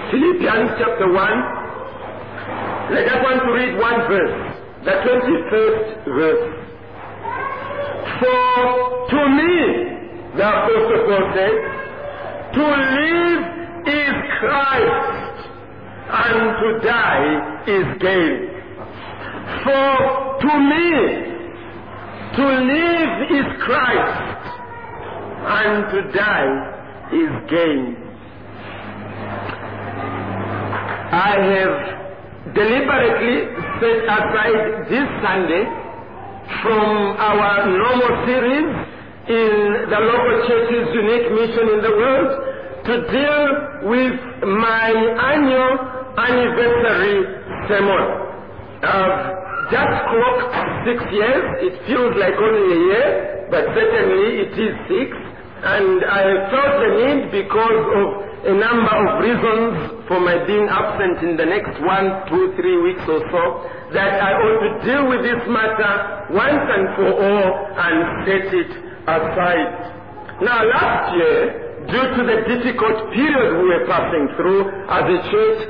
Philippians chapter 1. I just want to read one verse, the 21st verse. For to me, the Apostle Paul said, to live is Christ, and to die is gain. For to me, to live is Christ, and to die is gain. I have deliberately set aside this Sunday from our normal series in the local church's unique mission in the world to deal with my annual anniversary sermon. I've just clocked 6 years. It feels like only a year, but certainly it is 6. And I felt the need because of a number of reasons for my being absent in the next 1, 2, 3 weeks or so, that I ought to deal with this matter once and for all and set it aside. Now last year, due to the difficult period we were passing through as a church,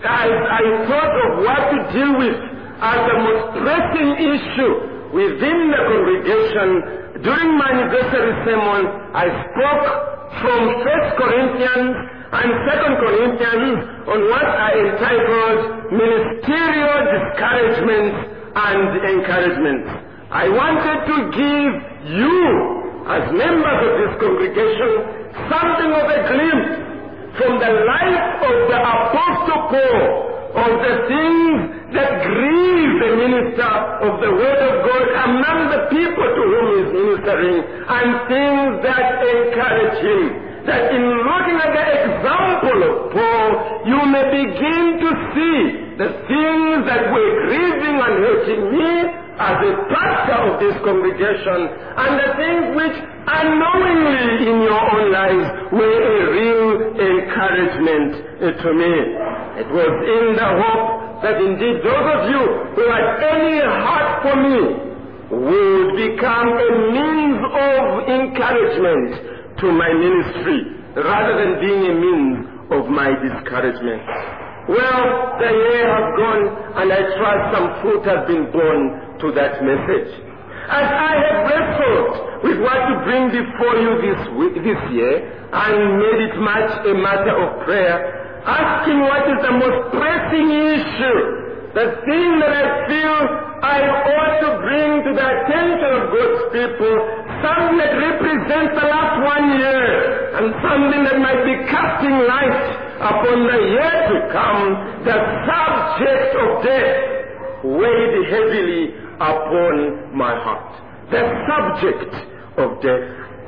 I thought of what to deal with as the most pressing issue within the congregation. During my anniversary sermon, I spoke from 1 Corinthians and 2 Corinthians on what I entitled Ministerial Discouragement and Encouragement. I wanted to give you, as members of this congregation, something of a glimpse from the life of the Apostle Paul, of the things that grieve the minister of the Word of God among the people to whom he is ministering, and things that encourage him. That in looking at the example of Paul, you may begin to see the things that were grieving and hurting me as a pastor of this congregation, and the things which unknowingly in your own lives were a real encouragement to me. It was in the hope that indeed those of you who had any heart for me would become a means of encouragement to my ministry rather than being a means of my discouragement. Well, the year has gone, and I trust some fruit has been borne to that message. As I have wrestled with what to bring before you this year, and made it much a matter of prayer, asking what is the most pressing issue, the thing that I feel I ought to bring to the attention of God's people, something that represents the last 1 year, and something that might be casting light upon the year to come. The subject of death weighed heavily upon my heart. The subject of death.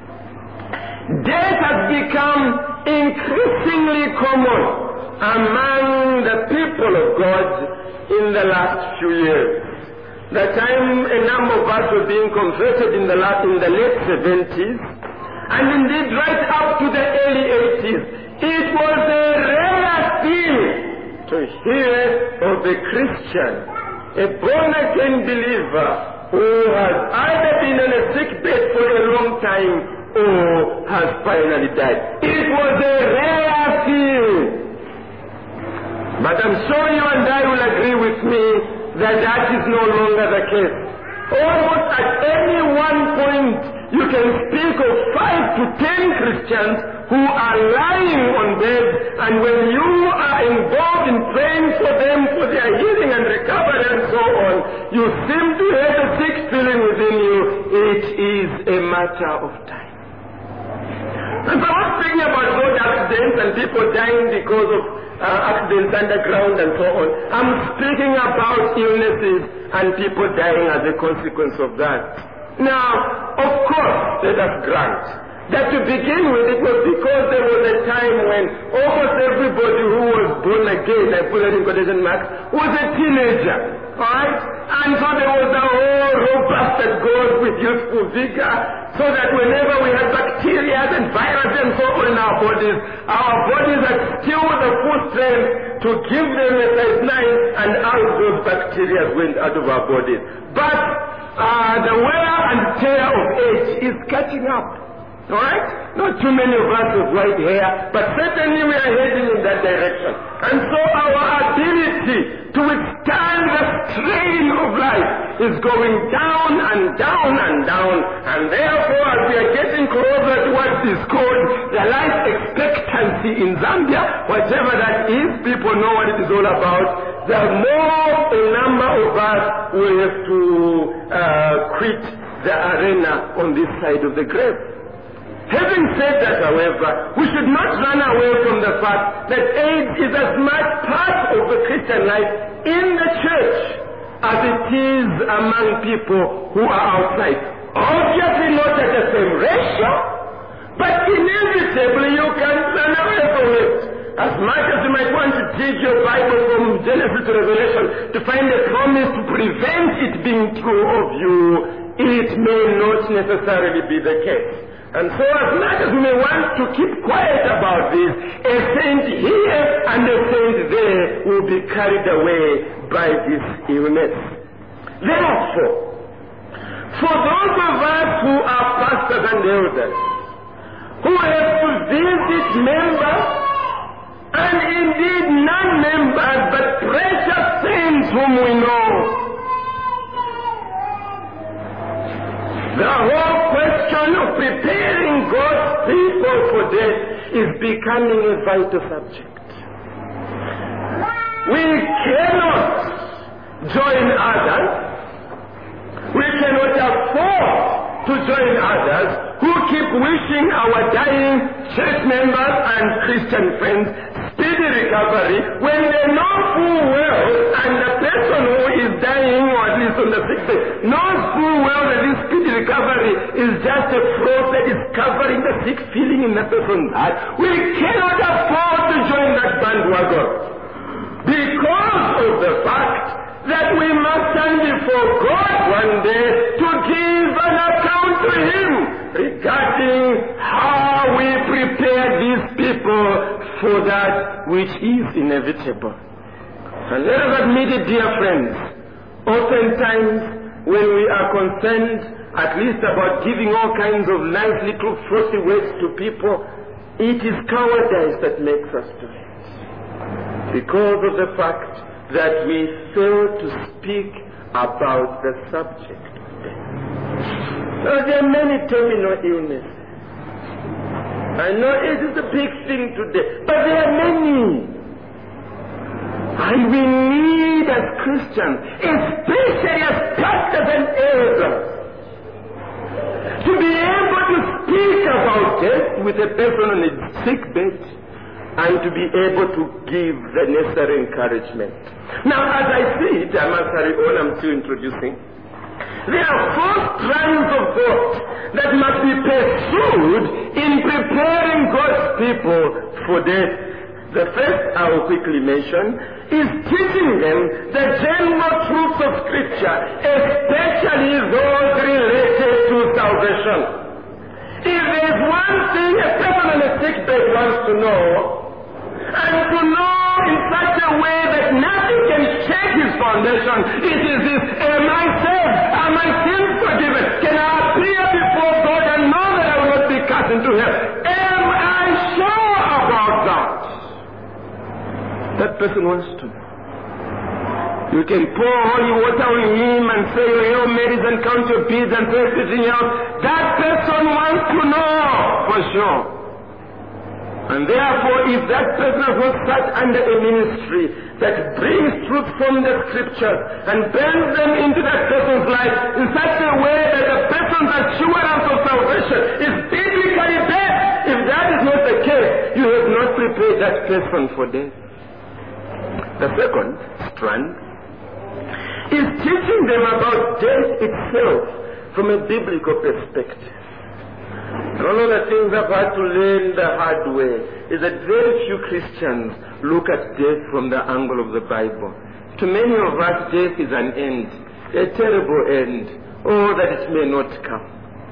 Death has become increasingly common among the people of God in the last few years. The time a number of us were being converted in the late 70s, and indeed right up to the early 80s, it was a rare thing to hear of a Christian, a born-again believer, who has either been on a sick bed for a long time or has finally died. It was a rare thing. But I'm sure you and I will agree with me that that is no longer the case. Almost at any one point, you can speak of 5 to 10 Christians who are lying on bed, and when you are involved in praying for them for their healing and recovery and so on, you seem to have a sick feeling within you. It is a matter of time. And so I'm not speaking about road accidents and people dying because of accidents underground and so on. I'm speaking about illnesses and people dying as a consequence of that. Now, of course, let us grant that to begin with, it was because there was a time when almost everybody who was born again, I put it in quotation marks, was a teenager. Alright? And so there was a whole robust that goes with youthful vigor, so that whenever we had bacteria and viruses and so on in our bodies are still the full strength to give them a size 9, and out those bacteria went out of our bodies. But the wear and tear of age is catching up. Alright? Not too many of us with white hair, but certainly we are heading in that direction. life. And so our ability to withstand the strain of life is going down and down and down. And therefore, as we are getting closer to what is called the life expectancy in Zambia, whatever that is, people know what it is all about, the more a number of us will have to quit the arena on this side of the grave. Having said that, however, we should not run away from the fact that AIDS is as much part of the Christian life in the church as it is among people who are outside. Obviously not at the same ratio, but inevitably you can run away from it. As much as you might want to dig your Bible from Genesis to Revelation to find a promise to prevent it being true of you, it may not necessarily be the case. And so as much as we may want to keep quiet about this, a saint here and a saint there will be carried away by this illness. Therefore, for those of us who are pastors and elders, who have to visit members, and indeed non-members, but precious saints whom we know, the whole question of preparing God's people for death is becoming a vital subject. We cannot join others. We cannot afford to join others who keep wishing our dying church members and Christian friends speedy recovery when they know full well, and the person who is dying, or at least on the sick bed, knows full well that this speedy recovery is just a frost that is covering the sick feeling in the person's heart. We cannot afford to join that bandwagon because of the fact that we must stand before God one day to give an account to Him regarding how we prepare these people for that which is inevitable. And let us admit it, dear friends, oftentimes when we are concerned at least about giving all kinds of nice little frothy words to people, it is cowardice that makes us do it. Because of the fact that we fail to speak about the subject. There are many terminal illnesses. I know it is a big thing today, but there are many. And we need as Christians, especially as pastors and elders, to be able to speak about death with a person on a sick bed and to be able to give the necessary encouragement. Now, as I see it, I must carry on, I'm still introducing. There are 4 strands of thought that must be pursued in preparing God's people for death. The first I will quickly mention is teaching them the general truths of Scripture, especially those related to salvation. If there is one thing a person on a sick bed wants to know, and to know in such a way that nothing can shake his foundation, it is this: am I saved? Are my sins forgiven? Can I appear before God and know that I will not be cast into hell? Am I sure about that? That person wants to know. You can pour holy water on him and say your Hail Marys and count your beads and say everything else. That person wants to know for sure. And therefore, if that person has not sat under a ministry that brings truth from the Scriptures and bends them into that person's life in such a way that the person's assurance of salvation is biblically based, if that is not the case, you have not prepared that person for death. The second strand is teaching them about death itself from a biblical perspective. One of the things I've had to learn the hard way is that very few Christians look at death from the angle of the Bible. To many of us, death is an end, a terrible end, or that it may not come.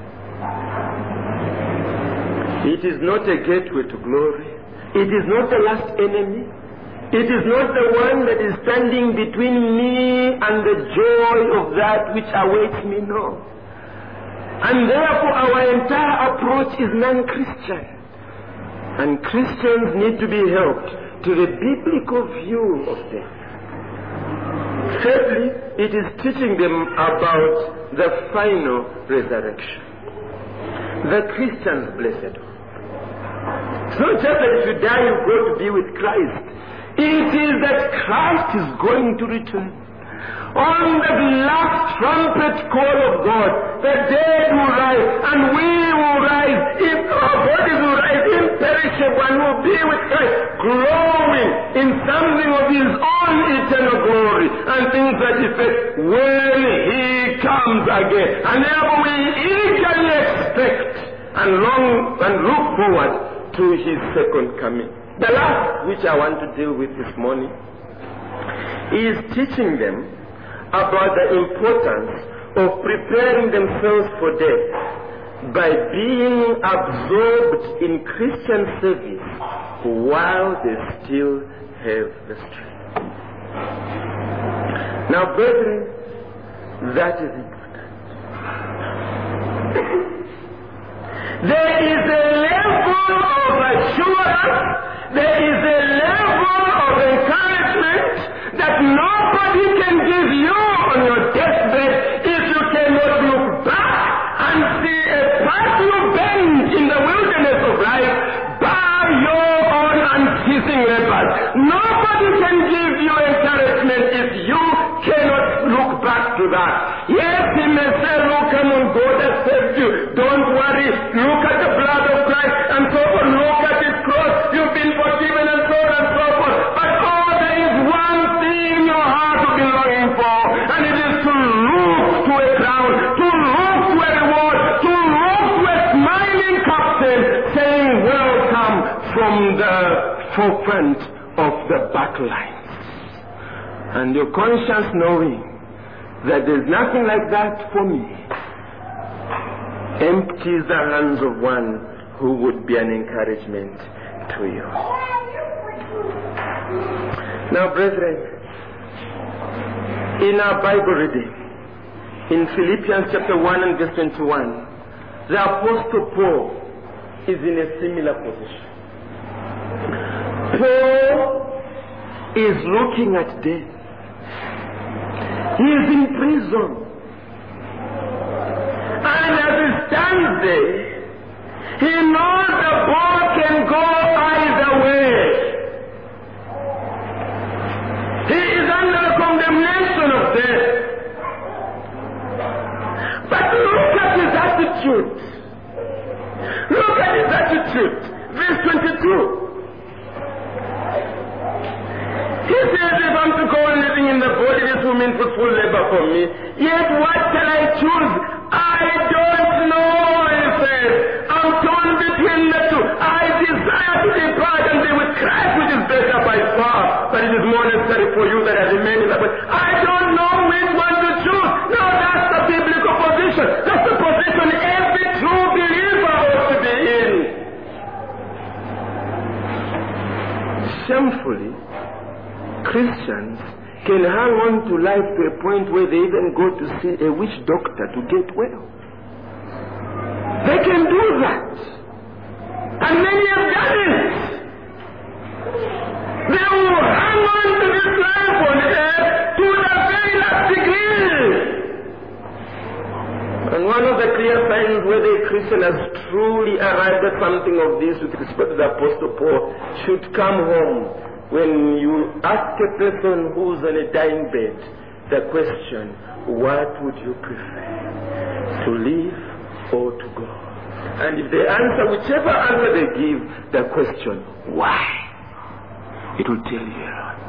It is not a gateway to glory. It is not the last enemy. It is not the one that is standing between me and the joy of that which awaits me, no. And therefore our entire approach is non-Christian. And Christians need to be helped to the biblical view of death. Thirdly, it is teaching them about the final resurrection. The Christian's blessed hope. It's not just that if you die, you go to be with Christ. It is that Christ is going to return. On the last trumpet call of God, the dead will rise, and we will rise. If our bodies will rise imperishable and will be with Christ, growing in something of His own eternal glory, and things that effect when He comes again. And therefore we eagerly expect and long and look forward to His second coming. The last which I want to deal with this morning is teaching them about the importance of preparing themselves for death by being absorbed in Christian service while they still have the strength. Now, brethren, that is important. There is a level of assurance, there is a level of encouragement that nobody can give you on your deathbed if you cannot look back and see a path you bend in the wilderness of life by your own unceasing labors. Nobody can give you encouragement if you cannot look back to that. Yes, He may say, look, come on, God has saved you. Don't worry. Look at the blood of Christ and so on. Look at His cross. You've been forgiven and so on and so forth. But there is one thing your heart will be longing for, and it is to look to a crown, to look to a reward, to look to a smiling captain saying, welcome from the forefront of the battle lines. And your conscience knowing that there's nothing like that for me empties the hands of one who would be an encouragement to you. Now, brethren, in our Bible reading, in Philippians chapter 1 and verse 21, the Apostle Paul is in a similar position. Paul is looking at death. He is in prison. And as he stands there, he knows the ball can go either way. He is under condemnation of death. But look at his attitude. Look at his attitude. Verse 22. He says, if I'm to go on living in the body, this will mean fruitful labor for me. Yet what shall I choose? I don't know, he says. I'm torn between the two. I desire to depart and be with Christ, which is better by far. But it is more necessary for you that I remain in the body. I don't know which one to choose. Now that's the biblical position. That's the position every true believer ought to be in. Shamefully, Christians can hang on to life to a point where they even go to see a witch doctor to get well. They can do that. And many have done it. They will hang on to this life on earth to the very last degree. And one of the clear signs whether a Christian has truly arrived at something of this with respect to the Apostle Paul should come home. When you ask a person who's on a dying bed the question, what would you prefer, to live or to go? And if they answer, whichever answer they give, the question, why? It will tell you a lot.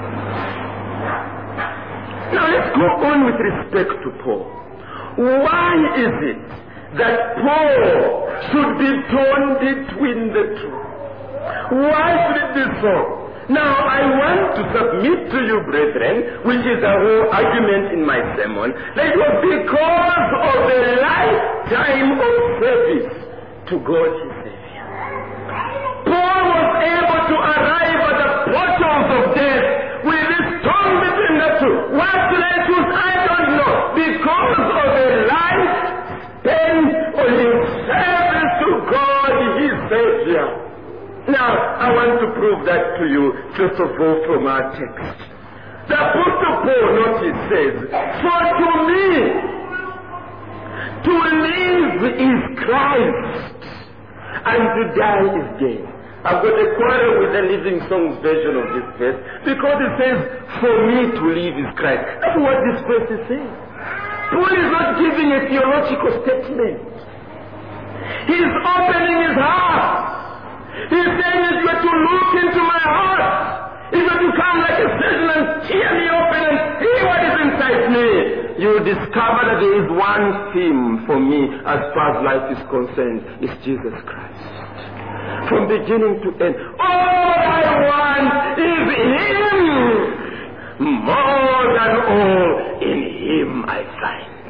Now let's go on with respect to Paul. Why is it that Paul should be torn between the two? Why should it be so? Now, I want to submit to you, brethren, which is the whole argument in my sermon, that it was because of a lifetime of service to God his Savior. Paul was able to arrive at the portals of death with this tongue between the two. What should I choose? I don't know. Because of a life spent on his service to God his Savior. Now, I want to prove that to you, first of all, from our text. The Apostle Paul, notice, says, for to me, to live is Christ, and to die is gain. I've got a quarrel with the Living Songs version of this verse, because it says, for me to live is Christ. That's what this verse is saying. Paul is not giving a theological statement. He's opening his heart. He's saying, if you are to look into my heart, if you are to come like a surgeon and tear me open and see what is inside me, you will discover that there is one theme for me as far as life is concerned. It's Jesus Christ. From beginning to end, all I want is Him. More than all, in Him I find.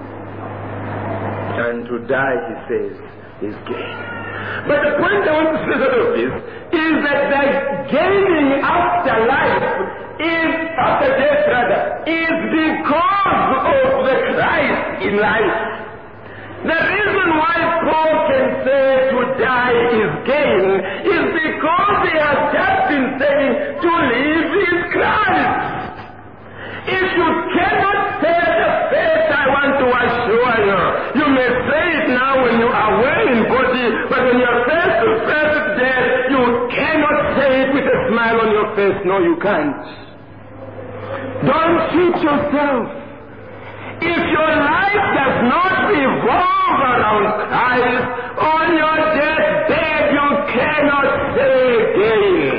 And to die, he says, is gain. But the point I want to say out of this is that the gaining after life is, after death rather, is because of the Christ in life. The reason why Paul can say to die is gain is because he has just been saying to live is Christ. If you cannot say the faith I want to assure you, you may say it now when you are well in body, but when you are face to face with death, you cannot say it with a smile on your face. No, you can't. Don't cheat yourself. If your life does not revolve around Christ, on your deathbed you cannot say again.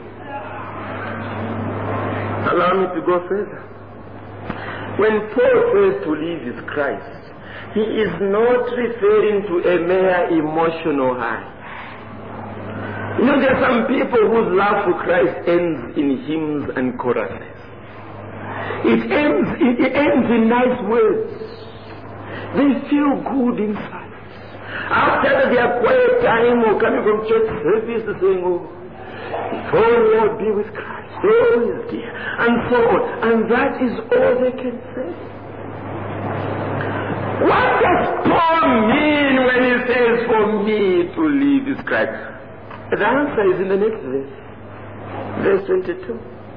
Allow me to go further. When Paul says to live is Christ, he is not referring to a mere emotional high. You know, there are some people whose love for Christ ends in hymns and choruses. It ends in nice words. They feel good inside. After their quiet time or coming from church service, they're saying, oh, Lord, be with Christ. Oh, yes, dear. And so on. And that is all they can say. What does Paul mean when he says, for me to live is Christ? The answer is in the next verse. Verse 22.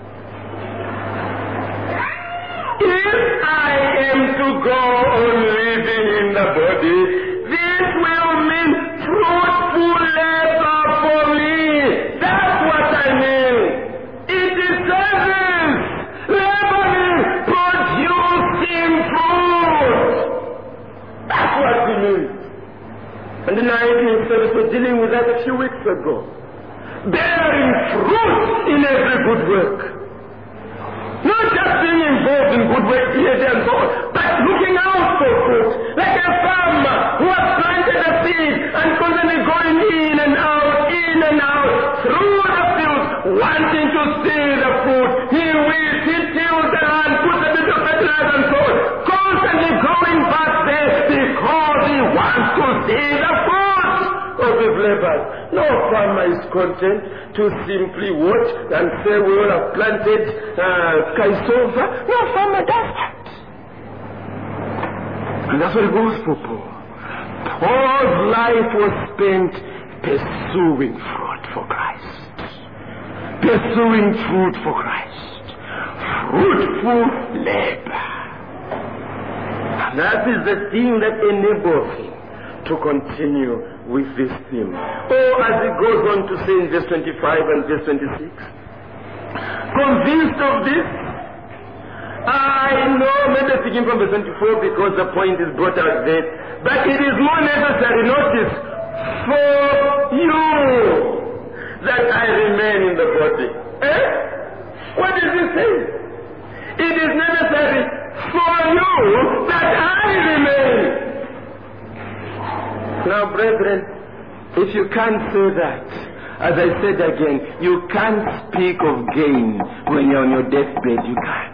If I am to go on living in the body, this will mean fruitful labor for me. That's what I mean. It is service, laboring, producing fruit. That's what we mean. And the 19th service was dealing with that a few weeks ago. Bearing fruit in every good work. Not just being involved in good work here, there, and so on, but looking out for fruit. Like a farmer who has planted a seed and constantly going in and out through the field, wanting to see the fruit. He weeds, he tills the land, puts a bit of fertilizer and so on. Constantly going back there because he wants to see the fruit of his labor. No farmer is content to simply watch and say we all have planted cassava. No farmer does that. And that's what it goes for Paul. Paul's life was spent pursuing fruit for Christ. Pursuing fruit for Christ. Fruitful labor. And that is the thing that enables him to continue with this theme. Or as he goes on to say in verse 25 and verse 26, convinced of this, I know, maybe speaking from verse 24 because the point is brought out there, but it is more necessary, notice, for you that I remain in the body. What does it say? It is necessary for you that I remain. Now, brethren, if you can't say that, as I said again, you can't speak of gain when you're on your deathbed. You can't.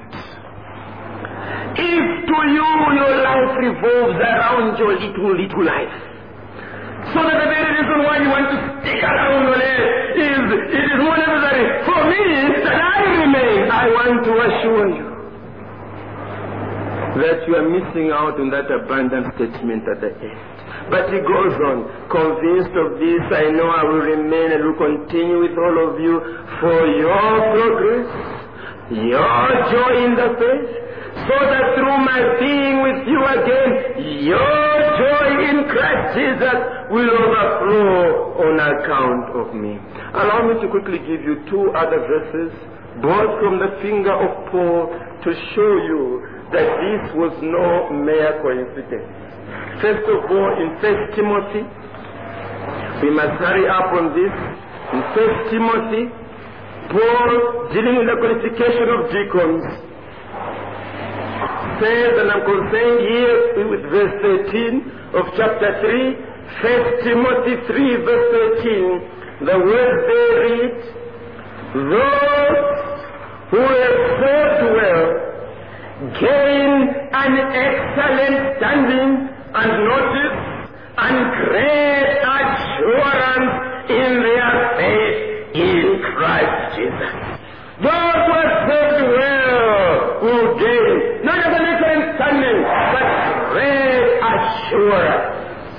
If to you your life revolves around your little life, so that the very reason why you want to stick around on it is more necessary for me that I remain. I want to assure you that you are missing out on that abundant statement at the end. But he goes on, convinced of this, I know I will remain and will continue with all of you for your progress, your joy in the faith, so that through my being with you again, your joy in Christ Jesus will overflow on account of me. Allow me to quickly give you two other verses, both from the finger of Paul, to show you that this was no mere coincidence. First of all, in 1 Timothy, we must hurry up on this. In 1 Timothy, Paul, dealing with the qualification of deacons, says, and I'm concerned here with verse 13 of chapter 3, 1 Timothy 3, verse 13, the words they read, those who have served well gain an excellent standing and notice and great assurance in their faith in Christ Jesus. Those who have served well will gain not just an excellent standing, but great assurance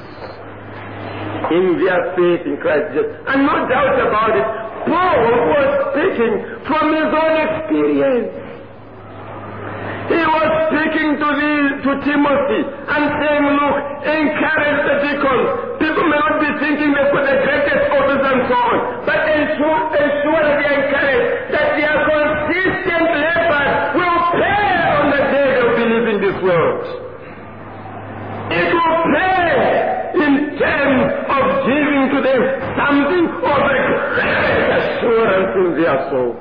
in their faith in Christ Jesus. And no doubt about it, Paul was speaking from his own experience. He was speaking to Timothy and saying, look, encourage the deacons. People may not be thinking they've got the greatest office and so on, but ensure that they are encouraged that their consistent labor will pay on the day they believe in this world. It will pay in terms of giving to them something of a great assurance in their soul.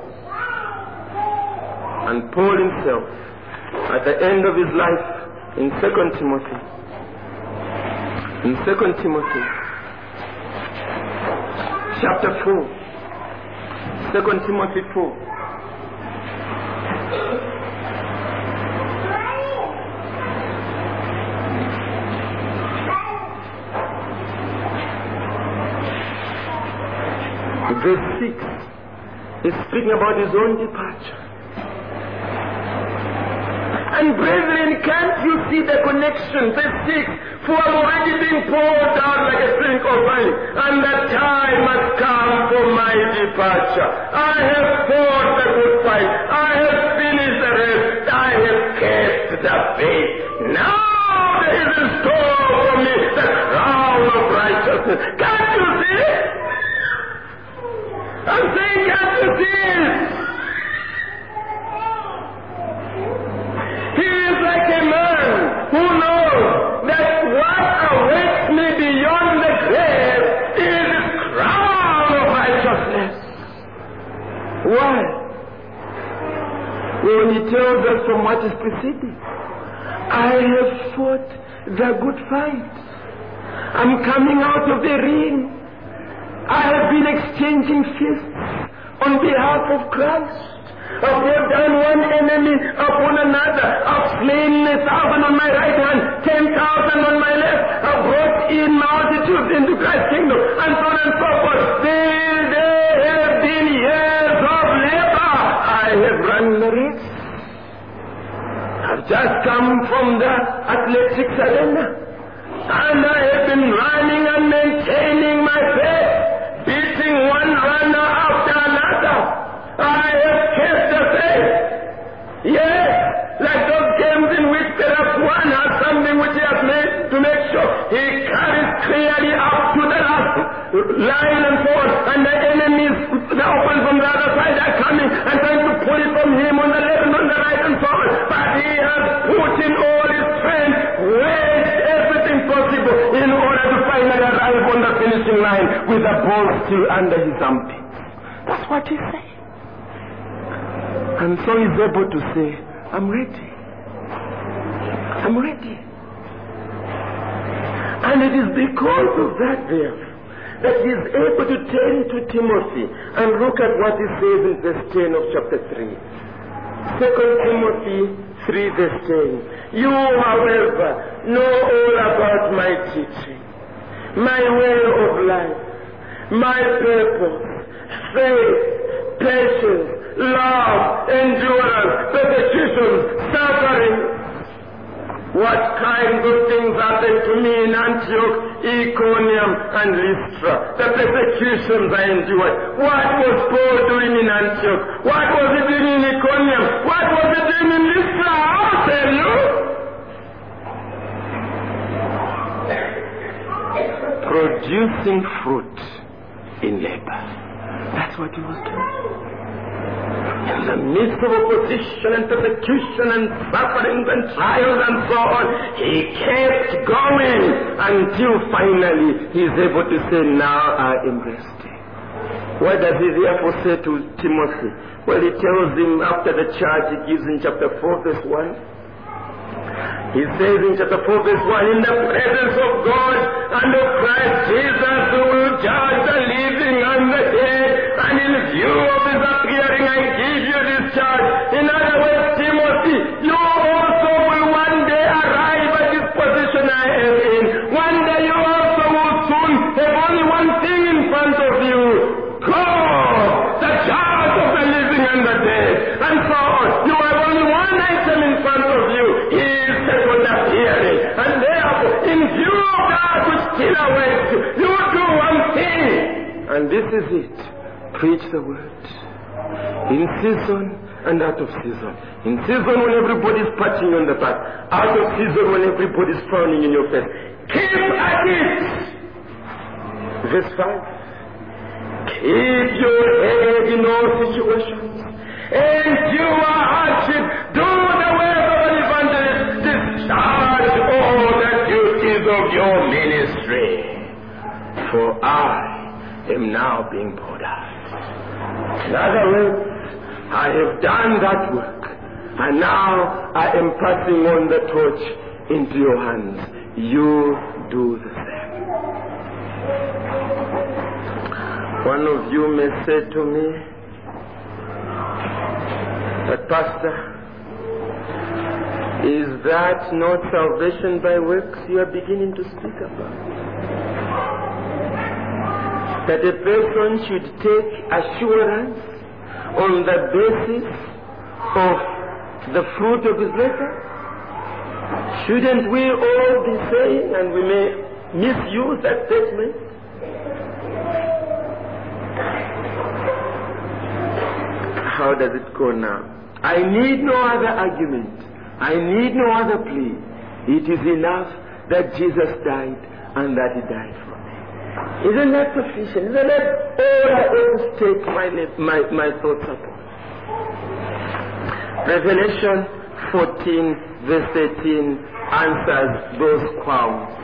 And Paul himself, at the end of his life, in 2 Timothy, chapter 4, 2 Timothy 4, verse 6, is speaking about his own departure. And brethren, can't you see the connection? Verse 6, for I'm already being poured out like a drink of wine, and the time has come for my departure. I have fought the good fight. I have finished the race. I have kept the faith. Now there is in store for me the crown of righteousness. Can't you see it? I'm saying, can't you see it? He is like a man who knows that what awaits me beyond the grave is the crown of righteousness. Why? Well, he tells us from what is preceding. I have fought the good fight. I'm coming out of the ring. I have been exchanging fists on behalf of Christ. I've brought down one enemy upon another. I've slain 1,000 on my right hand, 10,000 on my left. I've brought in multitudes into Christ's kingdom, and so on and so forth. There have been years of labor. I have run the race. I've just come from the athletics arena, and I have been running and maintaining my faith, beating one runner after another. I have kept the faith. Yes, like those games in which perhaps one has something which he has made to make sure he carries clearly up to the last line and so on, and the enemies, the open from the other side are coming and trying to pull it from him on the left and on the right and so on. But he has put in all his strength, waged everything possible in order to finally arrive on the finishing line with the ball still under his armpit. That's what he said. And so he's able to say, I'm ready. I'm ready. And it is because of that, therefore, that he is able to turn to Timothy and look at what he says in verse 10 of chapter 3. 2 Timothy 3 verse 10. You, however, know all about my teaching, my way of life, my purpose, faith, patience, love, endurance, persecution, suffering. What kinds of things happened to me in Antioch, Iconium, and Lystra? The persecutions I endured. What was Paul doing in Antioch? What was he doing in Iconium? What was he doing in Lystra? I'll tell you. Producing fruit in labor. That's what he was doing. In the midst of opposition and persecution and sufferings and trials and so on, he kept going until finally he is able to say, now I am resting. What does he therefore say to Timothy? Well, he tells him after the charge he gives in chapter 4 verse 1. He says in chapter 4 verse 1, in the presence of God and of Christ Jesus, who will judge the living and the dead, and in view of his appearing, I give you this charge. In other words, Timothy, you also will one day arrive at this position I am in. One day you also will soon have only one thing in front of you. God, the judge of the living and the dead, and so on. You have only one item in front of you. Appearing. And therefore, in view of that which still awaits you, you do one thing. And this is it. Preach the word. In season and out of season. In season when everybody is patting you on the back. Out of season when everybody is frowning in your face. Keep at it. Verse 5. Keep your head in all situations. Endure hardship. Do the work of an evangelist. Discharge all the duties of your ministry. For I am now being poured out. In other words, I have done that work. And now I am passing on the torch into your hands. You do the same. One of you may say to me, but Pastor, is that not salvation by works you are beginning to speak about? That a person should take assurance on the basis of the fruit of his labor? Shouldn't we all be saying, and we may misuse that statement, how does it go now? I need no other argument. I need no other plea. It is enough that Jesus died and that he died for me. Isn't that sufficient? Isn't that all I ever stake my thoughts upon? Revelation 14 verse 13 answers those qualms.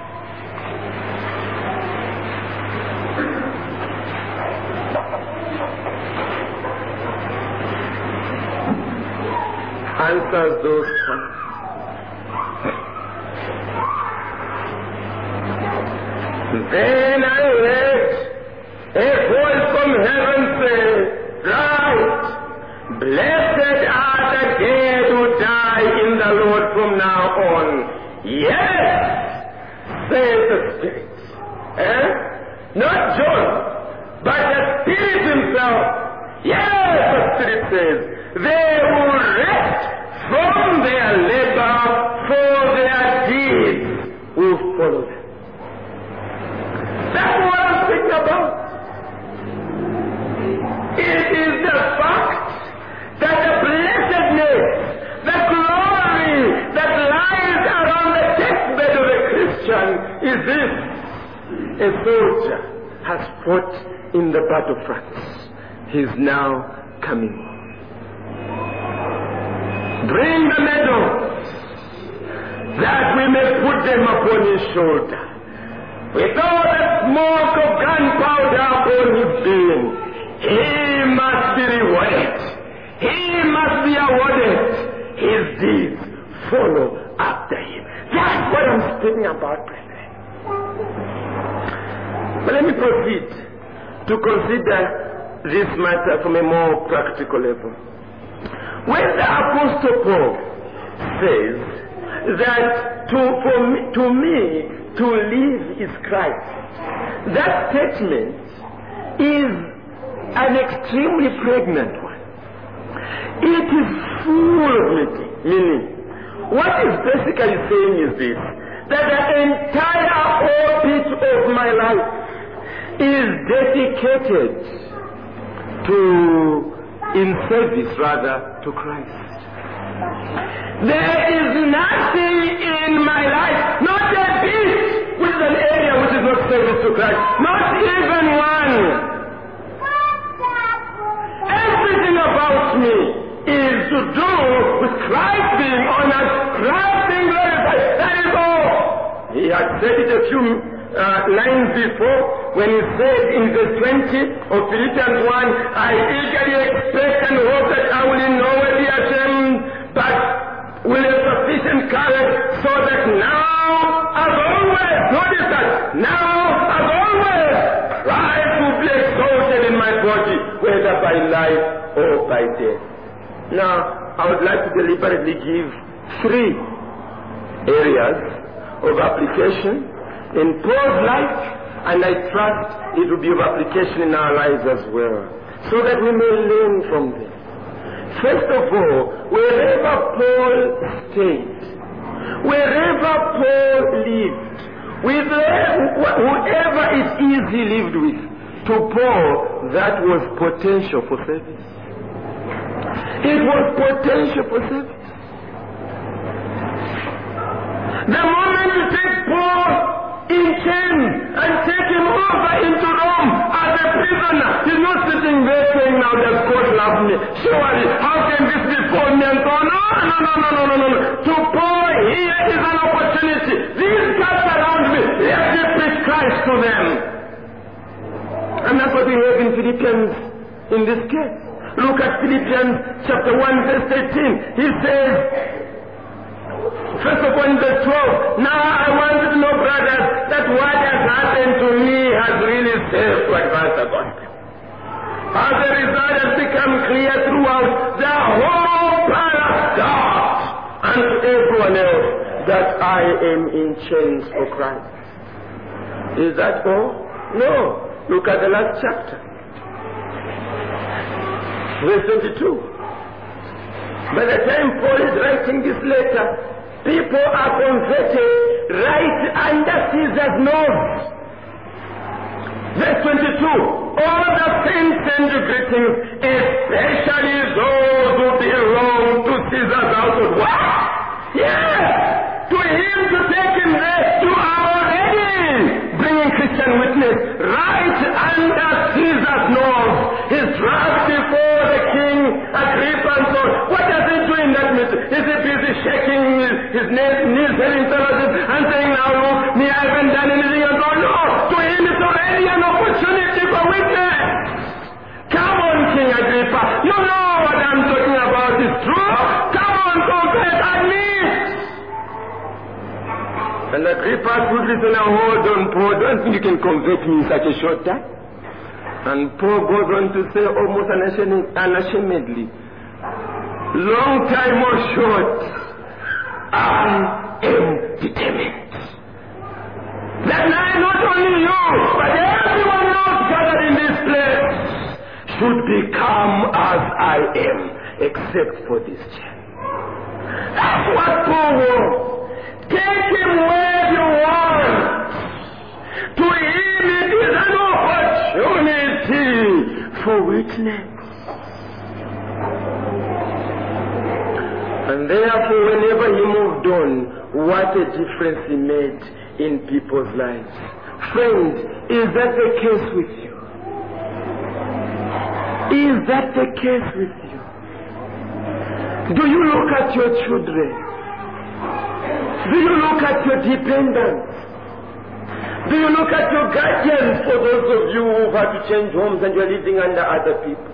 Answers those qualms. Then I heard a voice from heaven say, "Right, blessed are the dead who die in the Lord from now on. Yes, says the Spirit." Not John, but the Spirit himself. Yes, the Spirit says, they will rest from their labor, for their deeds will follow them. That's what I'm thinking about. It is the fact that the blessedness, the glory that lies around the deathbed of a Christian is this: a soldier has fought in the battlefront. He is now coming home. Bring the medals, that we may put them upon his shoulder. With all the smoke of gunpowder upon his being, he must be rewarded. He must be awarded. His deeds follow after him. That's what I'm speaking about, brethren. But let me proceed to consider this matter from a more practical level. When the Apostle Paul says that to me to live is Christ, that statement is an extremely pregnant one. It is full of meaning. What he's basically saying is this, that the entire orbit of my life is dedicated in service to Christ. There is nothing in my life, not a bit, which is an area which is not service to Christ. Not even one. Everything about me is to do with Christ being honored, Christ being glorified. That is all. He had said it a few lines before when he said in verse 20 of Philippians 1, I eagerly expect and hope that I will in no way be ashamed, but will have sufficient courage so that now, as always, notice that, now, as always, Christ will be exalted in my body, whether by life or by death. Now, I would like to deliberately give 3 areas of application in Paul's life, and I trust it will be of application in our lives as well, so that we may learn from them. First of all, wherever Paul stayed, wherever Paul lived, with whoever it is he lived with, to Paul, that was potential for service. It was potential for service. The moment you take Paul in chains and take him over into Rome as a prisoner, he's not sitting there saying, now does God love me? Surely, how can this be for me? And so on. No. To Paul, here is an opportunity. These guys around me, let me preach Christ to them. And that's what we have in Philippians in this case. Look at Philippians chapter 1 verse 13. He says, first of all in verse 12, now I want you to know, brothers, that what has happened to me has really served to advance the gospel. As a result, it has become clear throughout the whole paragraph and to everyone else that I am in chains for Christ. Is that all? No. Look at the last chapter. Verse 22. By the time Paul is writing this letter, people are converted right under Caesar's nose. Verse 22. All the saints send you greetings, especially those who belong to Caesar's household. What? Yeah! To him, to take him there, you are already bringing Christian witness right under Caesar's nose. He's dragged before the king, Agrippa and so on. What does he do in that meeting? Is he busy shaking his knees, having fellowship, and saying, now look, me, I haven't done anything at all? No! To him, it's already an opportunity for witness. Come on, King Agrippa. You know what I'm talking about is true. Come on, confess, admit. And Agrippa would listen, now hold on, Paul, don't think you can convert me in such a short time. And Paul goes on to say almost unashamedly, long time or short, I am determined that not only you, but everyone else gathered in this place should become as I am, except for this chain. That's what Paul wants. Take him where you want. To him it is an opportunity for witness. And therefore, whenever he moved on, what a difference he made in people's lives. Friends, is that the case with you? Is that the case with you? Do you look at your children? Do you look at your dependents? Do you look at your guardians, for those of you who've had to change homes and you're living under other people?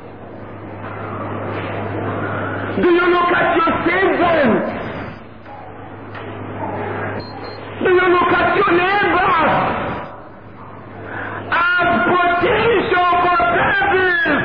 Do you look at your servants? Do you look at your neighbors as potential for service?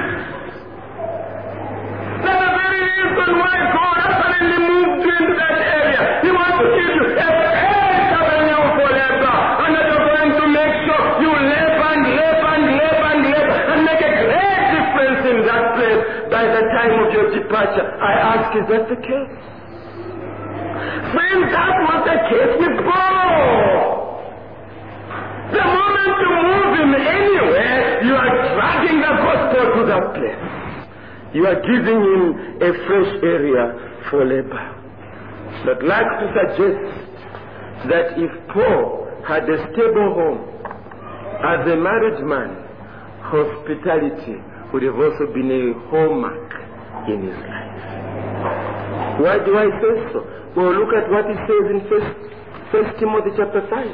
That's the very reason why God has suddenly moved you into that area. He wants to give you a fresh avenue for labor, and that you're going to make sure you labor and make a great difference in that place by the time of your departure. I ask, is that the case? Friends, that was the case with Paul. The moment you move him anywhere, you are dragging the gospel to that place. You are giving him a fresh area for labor. But I'd like to suggest that if Paul had a stable home, as a married man, hospitality would have also been a hallmark in his life. Why do I say so? Well, look at what he says in 1 Timothy chapter 5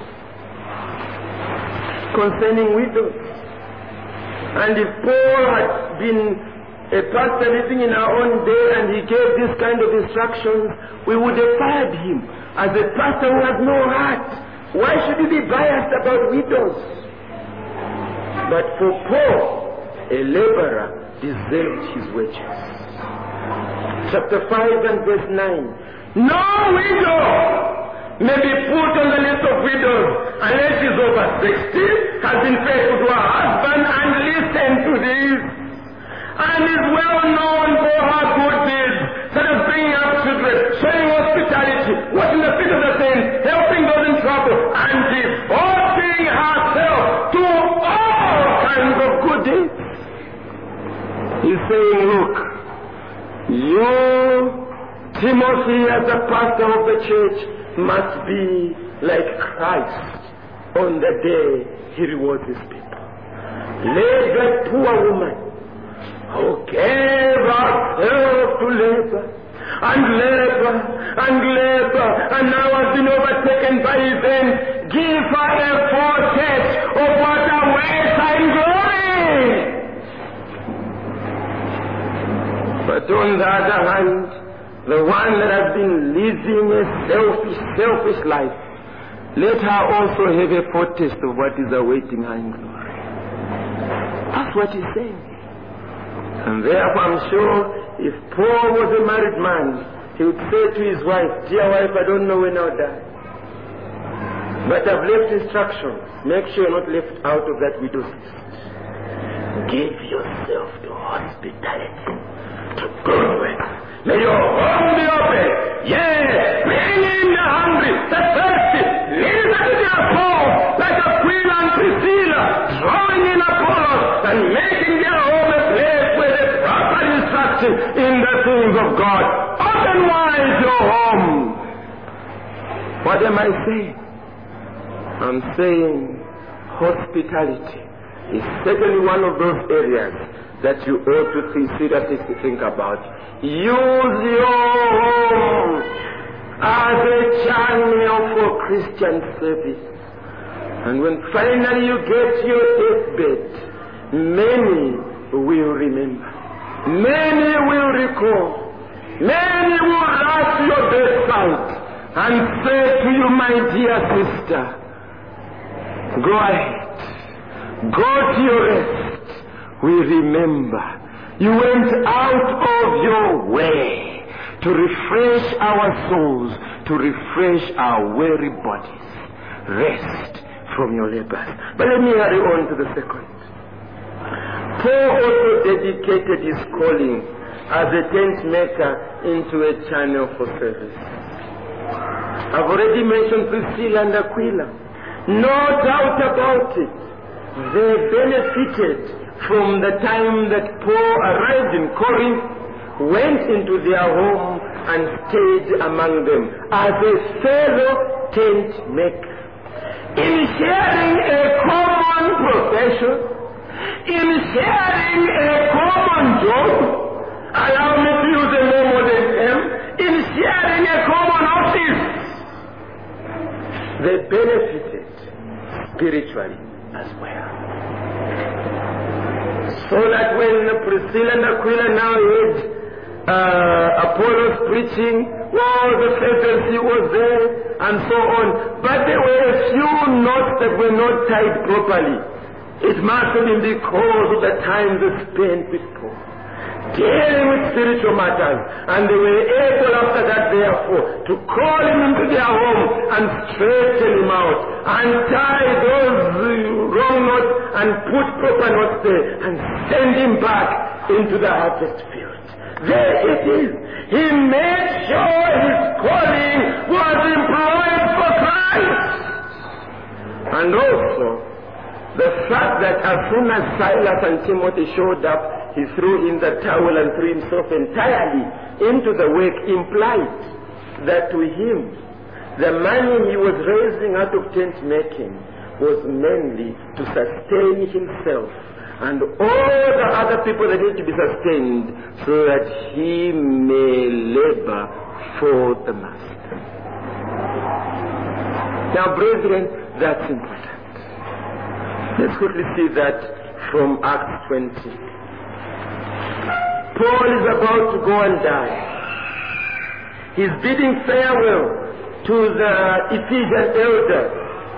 concerning widows. And if Paul had been a pastor living in our own day and he gave this kind of instructions, we would have fired him as a pastor who has no heart. Why should he be biased about widows? But for Paul, a laborer deserved his wages. Chapter 5 and verse 9. No widow may be put on the list of widows unless she's over 60, has been faithful to her husband, and listen to this, and is well known for her good deeds, such as bringing up children, showing hospitality, washing the feet of the saints, helping those in trouble, and devoting herself to all kinds of good deeds. He's saying, look, you, Timothy, as a pastor of the church, must be like Christ on the day he rewards his people. Live like poor woman who gave herself to labor and labor and labor, and now has been overtaken by events. Give her a foretaste of what awaits her in glory. But on the other hand, the one that has been living a selfish life, let her also have a foretaste of what is awaiting her in glory. That's what he's saying. And therefore I'm sure if Paul was a married man, he would say to his wife, dear wife, I don't know when I'll die, but I've left instructions. Make sure you're not left out of that widow's list. Give yourself to hospitality, to good work. May your home be open. Yes, bring in the hungry, the thirsty. Listen to their poor, like Aquila and Priscilla, drawing in Apollos and making their home a place where they proper instruction in the things of God. Open wide your home. What am I saying? I'm saying hospitality is certainly one of those areas that you ought to seriously think about. Use your home as a channel for Christian service. And when finally you get to your deathbed, many will remember. Many will recall. Many will rush to your bedside and say to you, my dear sister, go ahead. Go to your rest. We remember you went out of your way to refresh our souls, to refresh our weary bodies. Rest from your labors. But let me hurry on to the second. Paul also dedicated his calling as a tent maker into a channel for service. I've already mentioned Priscilla and Aquila. No doubt about it. They benefited from the time that Paul arrived in Corinth, went into their home and stayed among them as a fellow tent maker. In sharing a common profession, in sharing a common job, allow me to use a more modern term, in sharing a common office, they benefited spiritually as well. So that when Priscilla and Aquila now heard Apollos preaching, the fervency was there and so on. But there were a few knots that were not tied properly. It must have been because of the time they spent with Paul, dealing with spiritual matters. And they were able after that, therefore, to call him into their home and straighten him out and tie those wrong knots and put proper knots there and send him back into the harvest field. There it is. He made sure his calling And also, the fact that as soon as Silas and Timothy showed up, he threw in the towel and threw himself entirely into the work implied that to him, the money he was raising out of tent making was mainly to sustain himself and all the other people that need to be sustained so that he may labor for the master. Now, brethren, that's important. Let's quickly see that from Acts 20. Paul is about to go and die. He's bidding farewell to the Ephesian elders.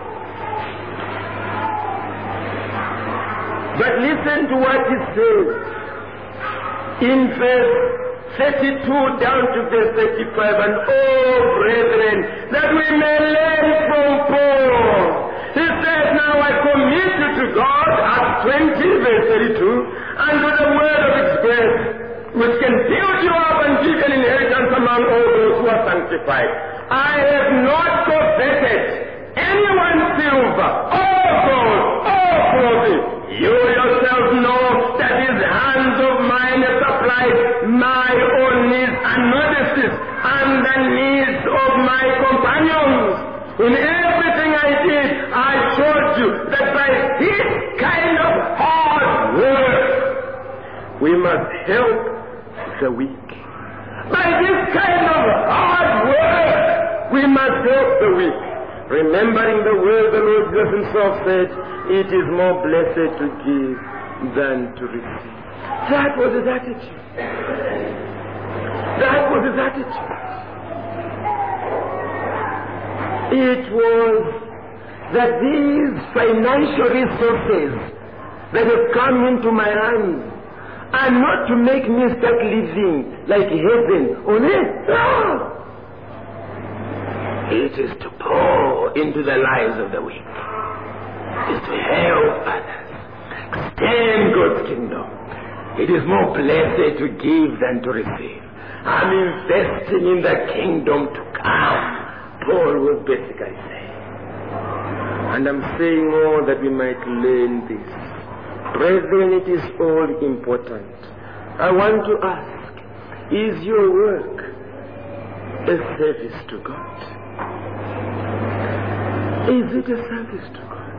But listen to what he says in verse 32 down to verse 35. And oh, brethren, that we may learn from Paul. He says, now I commit you to God, Acts 20, verse 32, and to the word of its grace, which can build you up and give an inheritance among all those who are sanctified. I have not coveted anyone's silver, or gold, or clothing. You yourselves know that these hands of mine have supplied my own needs and notices, and the needs of my companions. In everything I did, I showed you that by this kind of hard work, we must help the weak. By this kind of hard work, we must help the weak. Remembering the word the Lord Jesus himself said, it is more blessed to give than to receive. That was his attitude. That was his attitude. It was that these financial resources that have come into my hands are not to make me start living like heaven on earth. No. It is to pour into the lives of the weak. It is to help others. Extend God's kingdom. It is more blessed to give than to receive. I'm investing in the kingdom to come. Paul was basically saying. And I'm saying all that we might learn this. Brethren, it is all important. I want to ask, is your work a service to God? Is it a service to God?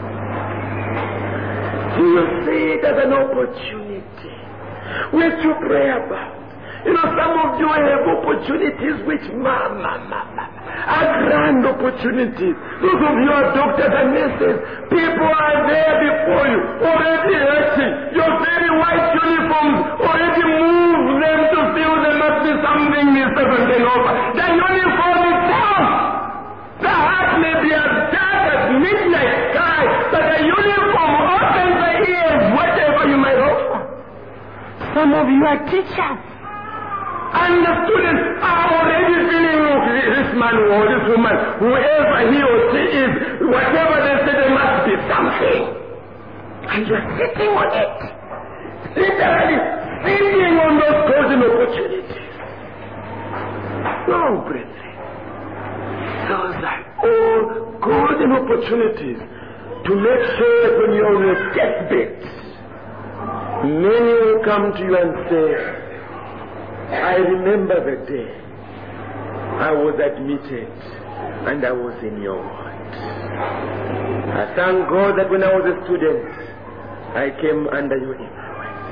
Do you see it as an opportunity which you pray about? You know, some of you have opportunities which are grand opportunities. Those of you are doctors and nurses. People are there before you, already hurting. Your very white uniforms already move them to feel there must be something Mr. Vandenhofer. The uniform itself, the heart may be as dark as midnight sky, but the uniform opens the ears, whatever you might offer. Some of you are teachers. And the students are already feeling, look, this man or this woman, whoever he or she is, whatever they say, there must be something. And you're sitting on it. Literally sitting on those golden opportunities. No, brethren. Those are all golden opportunities to make sure that when you're on your deathbed, many will come to you and say, I remember the day I was admitted and I was in your ward. I thank God that when I was a student, I came under your influence.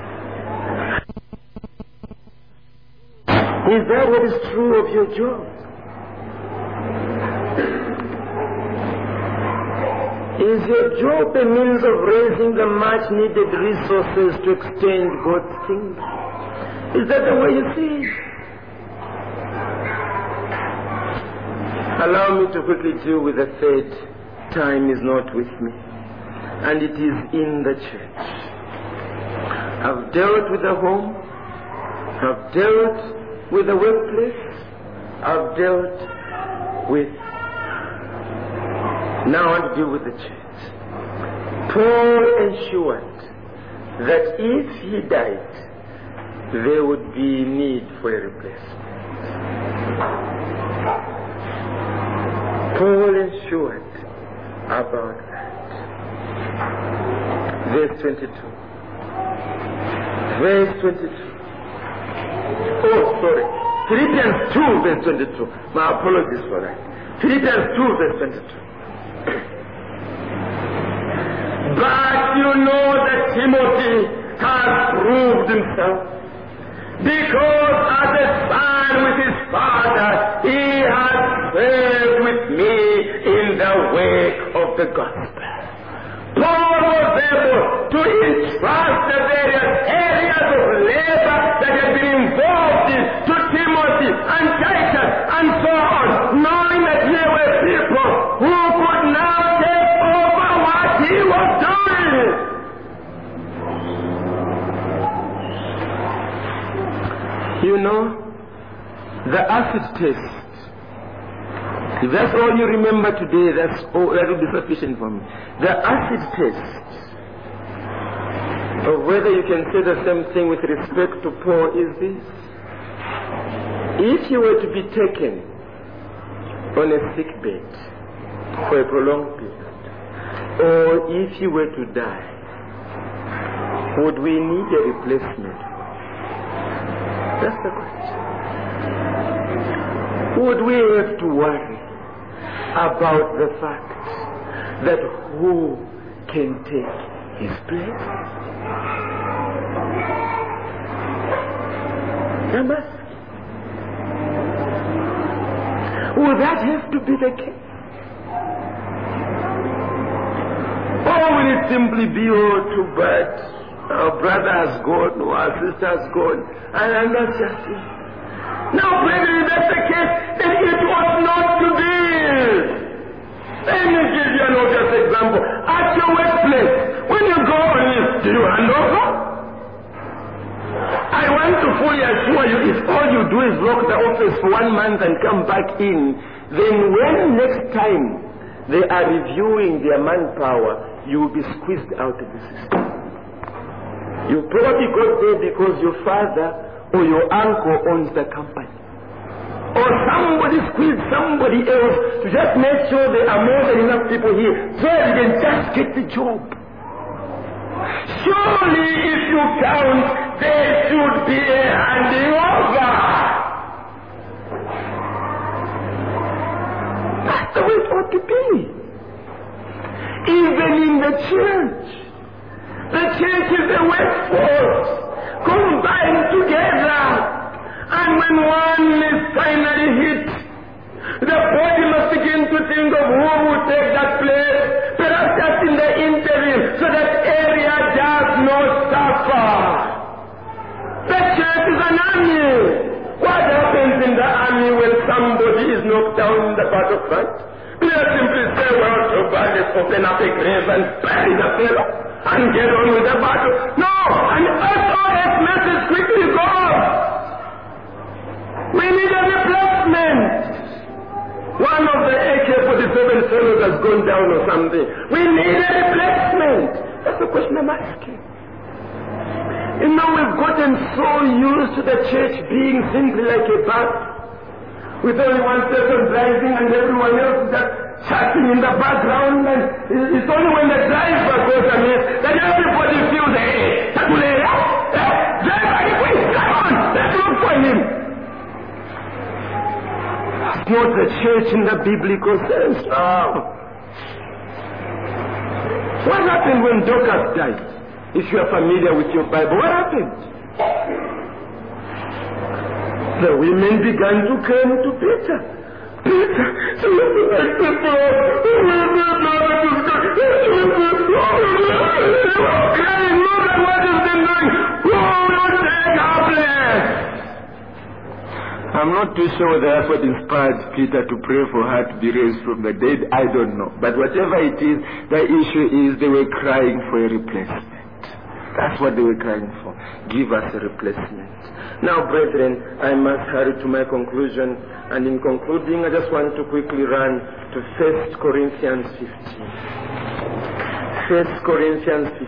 Is that what is true of your job? Is your job a means of raising the much needed resources to extend God's kingdom? Is that the way you see it? Allow me to quickly deal with the third. Time is not with me. And it is in the church. I've dealt with the home. I've dealt with the workplace. I've dealt with... Now I want to deal with the church. Paul ensured that if he died, there would be need for a replacement. Paul ensured about that. 22. Verse 22. Oh, sorry. Philippians 2, verse 22. My apologies for that. Philippians 2, verse 22. But you know that Timothy has proved himself, because as a son with his father, he has served with me in the work of the gospel. Paul was able to entrust the various areas of labor that had been involved in to Timothy and Titus and so on, knowing that there were people who could now take over what he was doing. You know, the acid test, if that's all you remember today, that will be sufficient for me. The acid test of whether you can say the same thing with respect to Paul is this. If you were to be taken on a sick bed for a prolonged period, or if you were to die, would we need a replacement? That's the question. Would we have to worry about the fact that who can take his place? I'm asking. Would that have to be the case? Or will it simply be, oh, too bad, our brother has gone, or our sister has gone, and that's just it? Now, brethren, if that's the case, then it ought not to be. Let me give you an obvious example. At your workplace, when you go on leave, do you hand over? I want to fully assure you, if all you do is lock the office for 1 month and come back in, then when next time they are reviewing their manpower, you will be squeezed out of the system. You probably got there because your father or your uncle owns the company. Or somebody squeezed somebody else to just make sure there are more than enough people here so you can just get the job. Surely if you count, there should be a handing over. That's the way it ought to be. Even in the church. The church is a workforce combined together. And when one is finally hit, the body must begin to think of who will take that place, perhaps just in the interim, so that area does not suffer. The church is an army. What happens in the army when somebody is knocked down in the battlefront? We simply say, well, too bad, let's open up a grave and bury the fellow and get on with the battle. No, an SOS message quickly goes. We need a replacement. One of the AK-47 fellows has gone down or something. We need a replacement. That's the question I'm asking. You know, we've gotten so used to the church being simply like a bus, with only one person driving and everyone else just chatting in the background, and it's only when the driver goes amiss that everybody feels, hey, driver, quick, come on, let's look for him. It's not the church in the biblical sense, no. What happened when Dorcas died? If you are familiar with your Bible, what happened? The women began to come to Peter. Peter, crying, look at what you've been doing. Who will take our place? I'm not too sure that's what inspired Peter to pray for her to be raised from the dead. I don't know. But whatever it is, the issue is they were crying for a replacement. That's what they were crying for. Give us a replacement. Now, brethren, I must hurry to my conclusion. And in concluding, I just want to quickly run to 1 Corinthians 15. 1 Corinthians 15.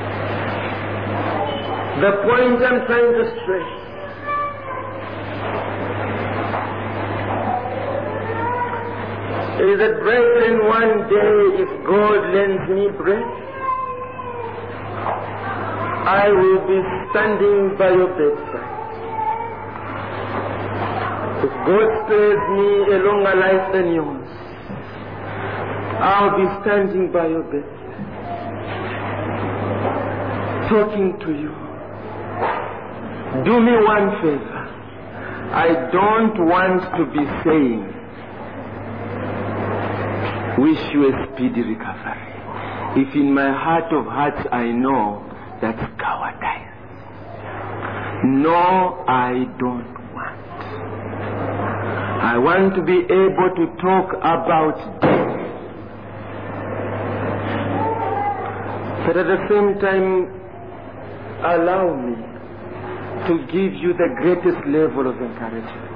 The point I'm trying to stress is that, brethren, one day if God lends me breath, I will be standing by your bedside. If God spares me a longer life than yours, I'll be standing by your bedside, talking to you. Do me one favor. I don't want to be saying, wish you a speedy recovery, if in my heart of hearts I know that's cowardice. No, I don't want. I want to be able to talk about death, but at the same time allow me to give you the greatest level of encouragement.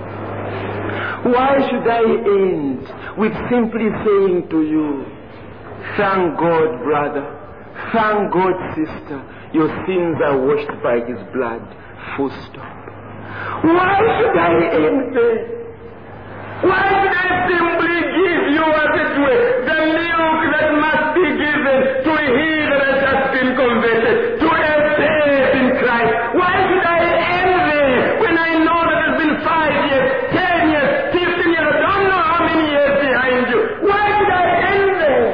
Why should I end with simply saying to you, thank God, brother, thank God, sister, your sins are washed by his blood, full stop. Why should I end there? Why should I simply give you, as it were, the milk that must be given to he that has just been converted, to a faith in Christ? Why should I end there when I know that it's been 5 years, 10 years, 15 years, I don't know how many years behind you? Why should I end there?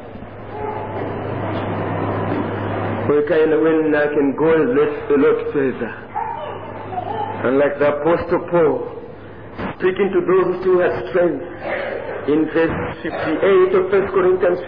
When I can go a lot further. And like the Apostle Paul, speaking to those who had strength, in verse 58 of 1 Corinthians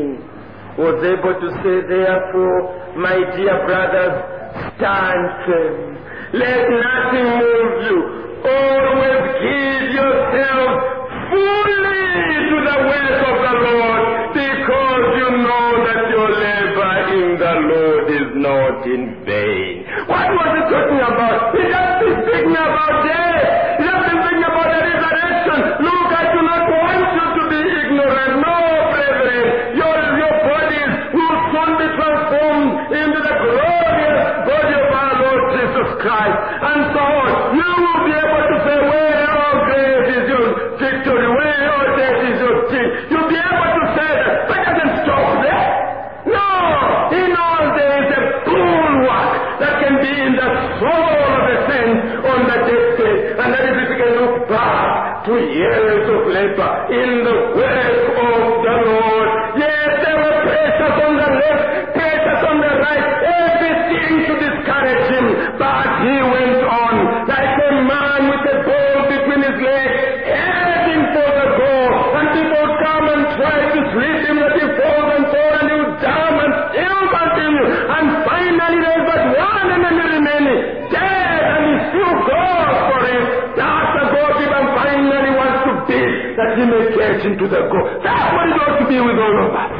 15, was able to say, therefore, my dear brothers, stand firm. Let nothing move you. Always give yourself fully to the work of the Lord, because you know that your labor in the Lord is not in vain. What was he talking about? He just been speaking about death. He just been speaking about the resurrection. Look, I do not want you to be ignorant. No, brethren. Your bodies will soon be transformed into the glorious body of our Lord Jesus Christ. And so on. You will be able to say, where, oh grave, is your victory? Where, oh death, is your sting? You'll be able to say that. But it doesn't stop there. No! He knows there is a bulwark that can be in the soul of a saint on the deathbed. And that is if we can look back to years of labor in the work of the Lord. Yes, there were pressures on the left, pressures on the right, everything to discourage him. But he went on like a man with a ball between his legs, heading for the goal. And people come and try to slip him, that he falls and falls, and he'll down and still continue. And finally there's but one enemy remaining, dead, and he still goes for it. After God even finally wants to beat, that he may catch into the goal. That's what it ought to be with all of us.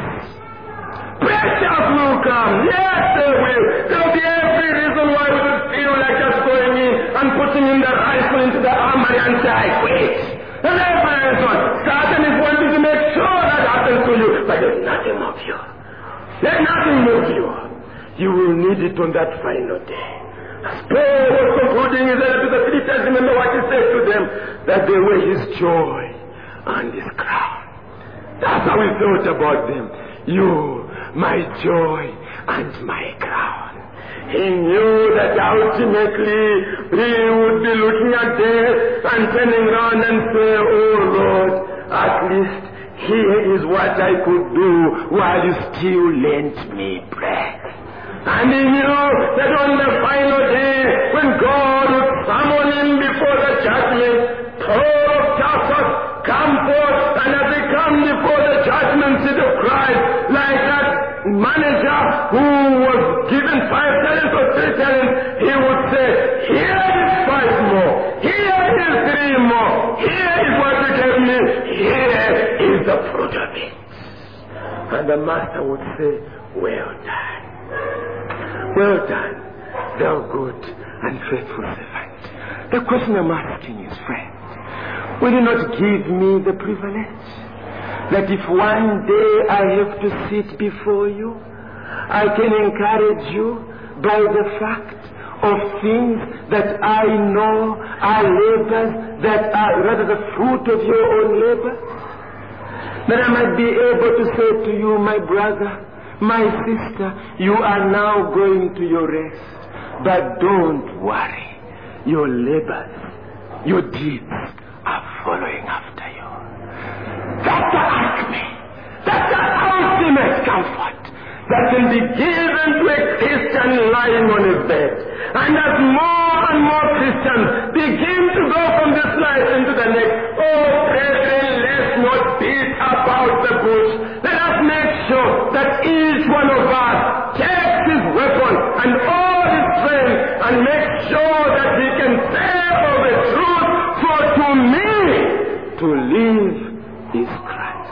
Pressures will come. Yes, they will. There will be every reason why we would feel like just going in and putting in the rifle into the armory and say, I quit. And everyone else, Satan is wanting to make sure that happens to you, but there's nothing of you. Let nothing move you. You will need it on that final day. As Paul was concluding his letter to the Philippians, remember what he said to them, that they were his joy and his crown. That's how he thought about them. You, my joy and my crown. He knew that ultimately he would be looking at death and turning around and say, oh Lord, at least here is what I could do while you still lent me breath. And he knew that on the final day, when God would summon him before the judgment, Paul of Tarsus come forth, and as he come before the judgment seat of Christ, like that manager who was given 5 talents or 3 talents, he would say, here is 5 more, here is 3 more, here is what you gave me, here is the fruit of it. And the master would say, well done. Well done, thou good and faithful servant. The question I'm asking is, friend, will you not give me the privilege that if one day I have to sit before you, I can encourage you by the fact of things that I know are labors, that are rather the fruit of your own labor? that I might be able to say to you, my brother, my sister, you are now going to your rest. But don't worry. Your labors, your deeds are following after you. That's the acme. That's the ultimate comfort that can be given to a Christian lying on his bed. And as more and more Christians begin to go from this life into the next, oh brethren, let's not beat about the bush. Let us make sure that each one of us takes his weapon and all his strength and make sure that he can say of the truth, for to me to live is Christ.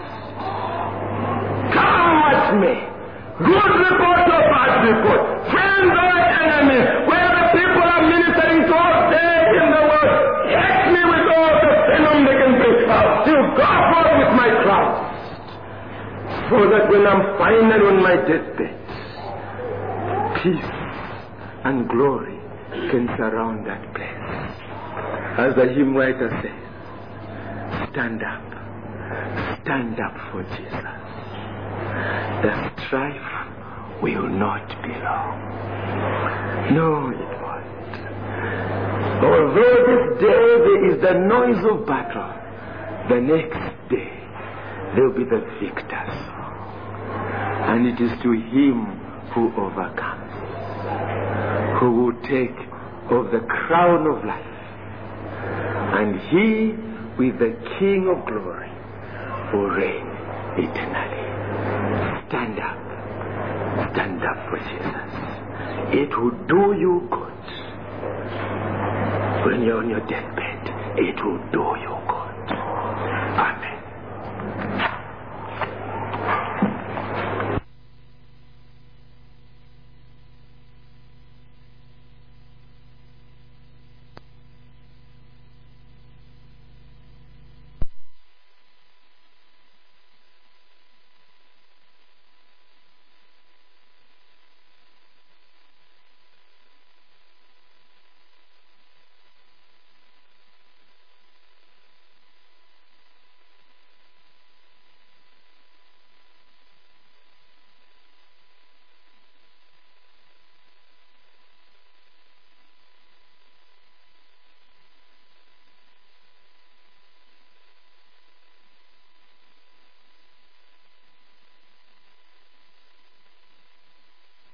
Come with me. Good report or bad report, friends or enemies, where the people are ministering to us there in the world, hit me with all the venom they can bring. I'll still go forth with my Christ, so that when I'm finally on my deathbed, peace and glory can surround that place. As the hymn writer says, stand up for Jesus. The strife will not be long. No, it won't. Although this day there is the noise of battle, the next day there will be the victor's song. And it is to him who overcomes, who will take of the crown of life, and he with the King of glory will reign eternally. Stand up for Jesus. It will do you good. When you're on your deathbed, it will do you